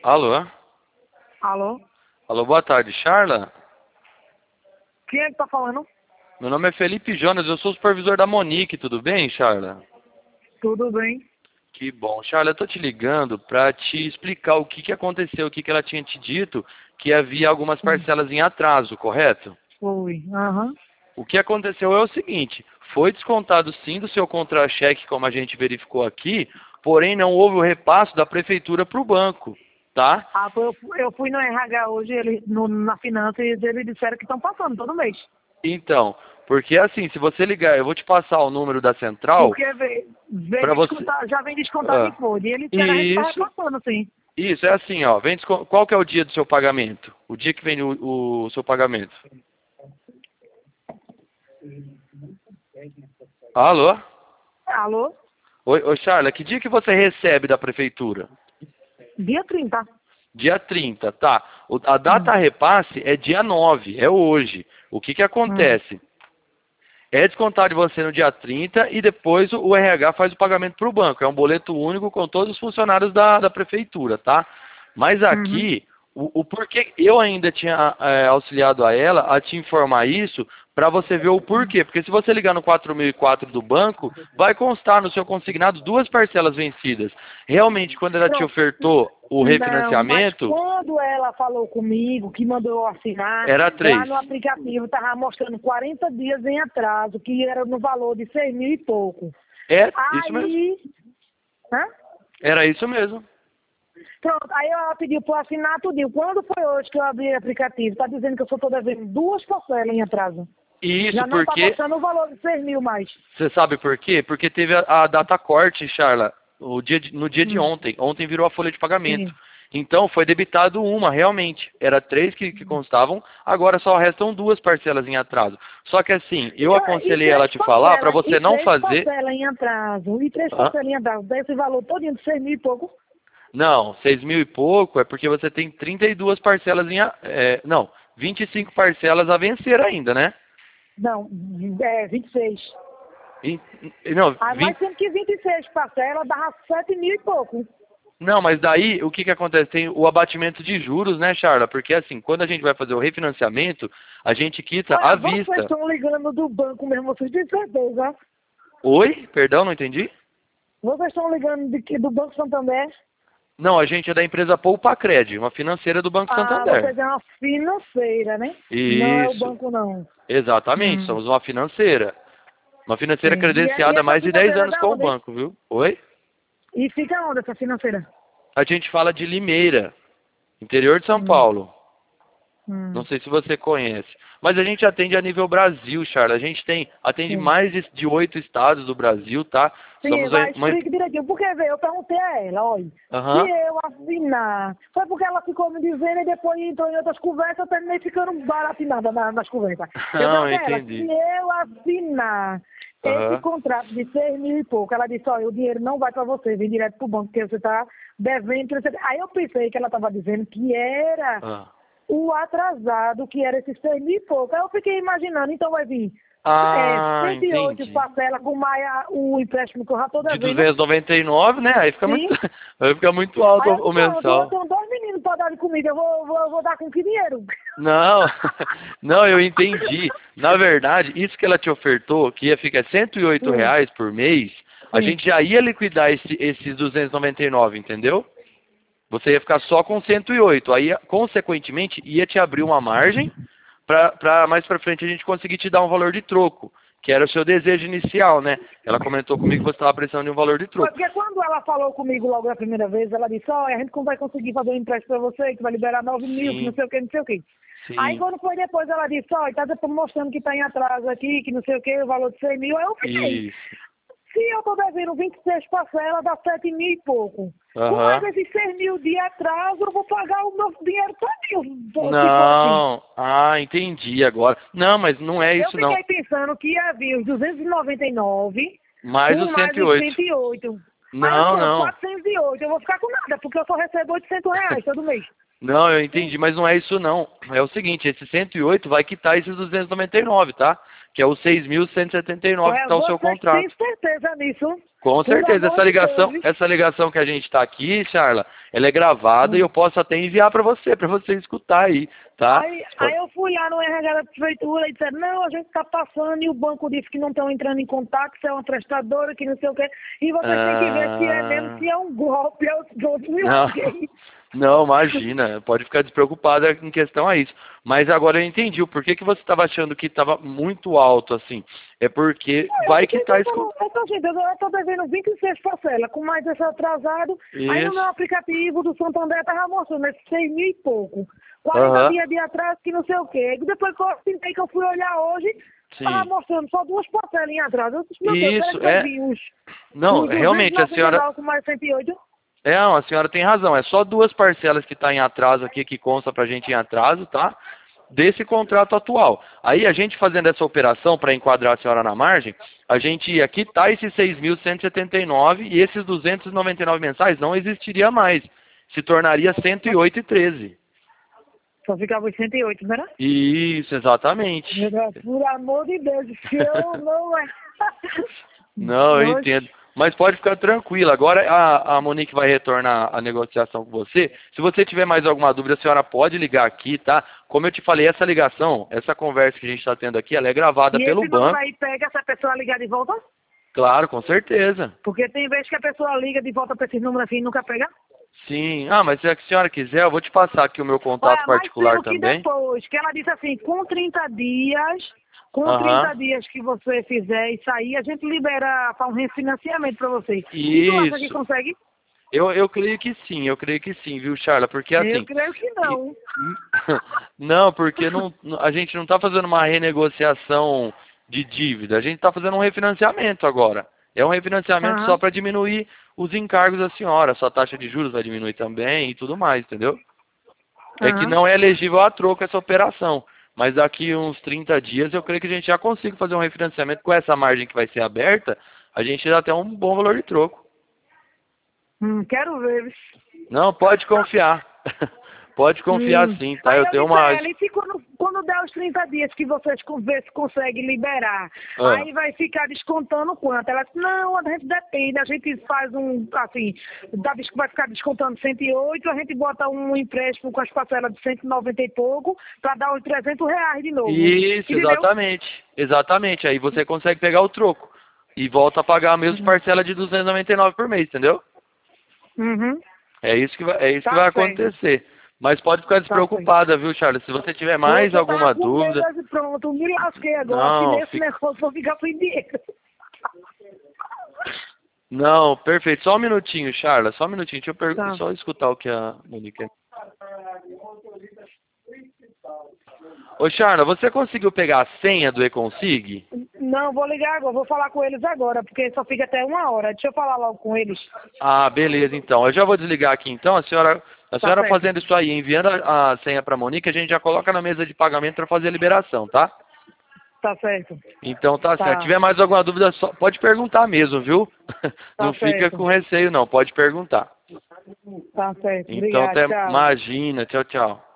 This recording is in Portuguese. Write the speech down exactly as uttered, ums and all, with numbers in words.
Alô? Alô? Alô, boa tarde, Charla? Quem é que tá falando? Meu nome é Felipe Jonas, eu sou o supervisor da Monique, tudo bem, Charla? Tudo bem? Que bom. Charla, eu tô te ligando pra te explicar o que que aconteceu, o que que ela tinha te dito, que havia algumas Hum, parcelas em atraso, correto? Foi. Aham. O que aconteceu é o seguinte, foi descontado sim do seu contra-cheque, como a gente verificou aqui, porém não houve o repasso da prefeitura para o banco, tá? Ah, foi- eu, fui- eu fui no R H hoje, ele, no, na finança, e eles disseram que estão passando todo mês. Então, porque assim, se você ligar, eu vou te passar o número da central Porque vem, vem para você... descontar, já vem descontado em Ah, folha. E eles disseram que a gente tá isso, repassando, sim. isso, é assim, ó, vem descon- qual que é o dia do seu pagamento? O dia que vem o, o seu pagamento? Alô? Alô? Oi, oi, Charla, que dia que você recebe da prefeitura? Dia trinta. Dia trinta, tá. O- a Hum, data repasse é dia nove, é hoje. O que que hum, acontece? É descontado de você no dia trinta e depois o o R H faz o pagamento para o banco. É um boleto único com todos os funcionários da, da prefeitura, tá? Mas uhum. aqui, o, o porquê eu ainda tinha é, auxiliado a ela a te informar isso para você ver o porquê. Porque se você ligar no quatro mil e quatro do banco, vai constar no seu consignado duas parcelas vencidas. Realmente, quando ela te Pronto. ofertou o Não, mas refinanciamento, quando ela falou comigo, que mandou eu assinar, era lá três. no aplicativo estava mostrando quarenta dias em atraso, que era no valor de seis mil e pouco. É, isso mesmo. Aí, hã? Era isso mesmo. Pronto, aí ela pediu para eu assinar tudinho. Quando foi hoje que eu abri o aplicativo, está dizendo que eu só estou devendo duas parcelas em atraso. E isso Já não está porque, mostrando o valor de seis mil mais. você sabe por quê? Porque teve a, a data corte, Charla, o dia de- no dia de Hum, ontem. Ontem virou a folha de pagamento. sim. Então foi debitado uma, realmente. Era três que, que constavam, agora só restam duas parcelas em atraso. Só que assim, eu Então, e aconselhei ela a três te falar para parcelas, você e não três fazer. parcelas em atraso, e três Hã? parcelas em atraso, desse valor todinho de seis mil e pouco. Não, seis mil e pouco é porque você tem trinta e duas parcelas em. a- É, não, vinte e cinco parcelas a vencer ainda, né? Não, é vinte e seis. E- e- não, Aí vinte mais sendo que vinte e seis parcelas dava sete mil e pouco. Não, mas daí o que que acontece? Tem o abatimento de juros, né, Charla? Porque assim, quando a gente vai fazer o refinanciamento, a gente quita à Olha, vocês vista. estão ligando do banco mesmo, vocês têm certeza? Oi? Perdão, não entendi? Vocês estão ligando de, que- do Banco Santander? Não, a gente é da empresa Poupacred, uma financeira do Banco Ah, Santander. vocês é uma financeira, né? Não é o Isso, banco, não. exatamente, Hum, somos uma financeira. Uma financeira sim. E, é- e credenciada há essa mais de dez financeira é anos da com o onde? banco, viu? Oi? E fica onde essa financeira? A gente fala de Limeira, interior de São Hum, Paulo. Não hum, sei se você conhece. Mas a gente atende a nível Brasil, Charles. A gente tem, atende sim. mais de de oito estados do Brasil, tá? Sim, Somos a- vai, uma... explique direitinho. Porque, vê, eu perguntei a ela, olha, se Aham. eu assinar, foi porque ela ficou me dizendo e depois entrou em outras conversas, eu terminei ficando baratinada na- nas conversas. Eu Não, perguntei a ela, se entendi. eu assinar esse Aham. contrato de seis mil e pouco, ela disse, olha, o dinheiro não vai para você, vem direto pro banco, porque você está devendo. Você... Aí eu pensei que ela estava dizendo que era Ah, o atrasado, que era esses seis mil e pouco. Aí eu fiquei imaginando, então vai vir é, Ah, cento e oito entendi. parcelas com mais a- o empréstimo que eu já estou De devendo. duzentos e noventa e nove, né? Aí fica muito, Sim. aí fica muito alto Aí eu o o disse, pronto, eu mensal. tenho dois meninos para dar de comida, eu vou, vou, eu vou dar com que dinheiro? Não, não, eu entendi. Na verdade, isso que ela te ofertou, que ia ficar cento e oito Sim, reais por mês, a sim. gente já ia liquidar esse, esses duzentos e noventa e nove, entendeu? Você ia ficar só com cento e oito. Aí, consequentemente, ia te abrir uma margem para mais para frente a gente conseguir te dar um valor de troco, que era o seu desejo inicial, né? Ela comentou comigo que você estava precisando de um valor de Foi troco. porque quando ela falou comigo logo a primeira vez, ela disse, olha, a gente não vai conseguir fazer um empréstimo para você, que vai liberar nove mil, que não Sim, sei o que, não sei o que. Aí sim. quando foi depois, ela disse, olha, tá mostrando que está em atraso aqui, que não sei o que, o valor de seis mil, aí eu fiquei. Isso. Se eu estou devendo vinte e seis parcelas, dá sete mil e pouco. Com mais Aham. esses seis mil de atraso, eu vou pagar o meu dinheiro todinho, se for assim. Não. Ah, entendi agora. Não, mas não é Eu isso não. fiquei pensando que ia vir os duzentos e noventa e nove Mais com os mais cento e os oito. cento e oito. Aí Não, pronto, não. quatrocentos e oito. Eu vou ficar com nada, porque eu só recebo oitocentos reais todo mês. Não, eu entendi, mas não é isso não. É o seguinte, esse cento e oito vai quitar esses duzentos e noventa e nove, tá? Que é o seis mil cento e setenta e nove que É, está o seu vocês contrato. têm certeza nisso? Com Por certeza, amor essa de ligação, Deus. essa ligação que a gente está aqui, Charla, ela é gravada e eu posso até enviar para você, para você escutar aí, tá? Aí, aí eu fui lá no R H da prefeitura e disseram, não, a gente está passando e o banco disse que não estão entrando em contato, que é uma prestadora, que não sei o quê. E vocês têm que ver se é mesmo, Ah, se é um golpe, eu, eu me não, lasquei. não, imagina, pode ficar despreocupada em questão a isso. Mas agora eu entendi o porquê que você estava achando que estava muito alto assim. É porque Eu vai que fiquei está pensando, eu tô, gente, eu tô devendo vinte e seis parcelas, com mais esse atrasado. Aí no meu isso. aplicativo do Santander estava mostrando esses seis mil e pouco. quarenta Aham, dias de atraso, que não sei o quê. Depois que eu tentei que eu fui olhar hoje, estava sim. mostrando só duas parcelas em atraso. Eu disse, meu Deus, será Isso, que eu é. vi os, Não, os duzentos e realmente, a noventa e senhora. nove com mais cento e oito? É, não, a senhora tem razão. É só duas parcelas que está em atraso aqui, que consta pra gente em atraso, tá? Desse contrato atual. Aí a gente fazendo essa operação para enquadrar a senhora na margem, a gente ia quitar esses seis mil cento e setenta e nove e esses duzentos e noventa e nove mensais não existiria mais. Se tornaria cento e oito e treze. Só ficava os cento e oito, não era? Isso, exatamente. Meu Deus, por amor de Deus, que eu não é. Não, eu Oxe. entendo. Mas pode ficar tranquila. Agora a, a Monique vai retornar a negociação com você. Se você tiver mais alguma dúvida, a senhora pode ligar aqui, tá? Como eu te falei, essa ligação, essa conversa que a gente está tendo aqui, ela é gravada E pelo esse número banco. aí pega essa pessoa ligar de volta? Claro, com certeza. Porque tem vezes que a pessoa liga de volta para esses números assim e nunca pega. Sim. Ah, mas se a senhora quiser, eu vou te passar aqui o meu contato Olha, mais particular cedo que também. depois, que ela disse assim, com trinta dias, com Aham. trinta dias que você fizer isso aí, a gente libera para um refinanciamento para você. E tu acha que Isso. consegue? Eu, eu creio que sim, eu creio que sim, viu, Charla? Porque Eu assim. creio que e- não. Não, porque não, a gente não está fazendo uma renegociação de dívida, a gente está fazendo um refinanciamento agora. É um refinanciamento só Aham, para diminuir os encargos da senhora, sua taxa de juros vai diminuir também e tudo mais, entendeu? É que aham. não é elegível a troco essa operação. Mas daqui uns trinta dias eu creio que a gente já consiga fazer um refinanciamento com essa margem que vai ser aberta, a gente dá até um bom valor de troco. Hum, quero ver. Não, pode confiar. Pode confiar Hum. sim, tá? Aí Eu eu tenho disse a uma. ela, e se quando, quando der os trinta dias que vocês con- ver se conseguem liberar, Ah, aí vai ficar descontando quanto? Ela disse, não, a gente depende, a gente faz um, assim, dá des- vai ficar descontando cento e oito, a gente bota um empréstimo com as parcelas de cento e noventa e pouco, para dar os trezentos reais de novo. isso, Entendeu? exatamente. Exatamente. Aí você consegue pegar o troco. E volta a pagar a mesma Uhum. parcela de duzentos e noventa e nove por mês, entendeu? Uhum. É isso que vai, é isso que Tá vai certo, acontecer. Mas pode ficar tá certo. despreocupada, viu, Charles? Se você tiver mais Hoje eu tava alguma com medo dúvida. e pronto, me lasquei agora, se Não, nesse fica... negócio vou ficar sem dinheiro. Não, perfeito. Só um minutinho, Charla. Só um minutinho. Deixa eu per... Tá. só escutar o que a Monique. Ô, Charla, você conseguiu pegar a senha do eConsig? Não, vou ligar agora, vou falar com eles agora, porque só fica até uma hora. Deixa eu falar logo com eles. Ah, beleza, então. Eu já vou desligar aqui, então. A senhora, a Tá senhora certo. fazendo isso aí, enviando a, a senha para a Monique, a gente já coloca na mesa de pagamento para fazer a liberação, tá? Tá certo. Então tá, Tá. certo. Se tiver mais alguma dúvida, só, pode perguntar mesmo, viu? Tá Não fica certo. com receio, não. Pode perguntar. Tá certo. Então, Obrigada. até, Tchau. imagina. Tchau, tchau.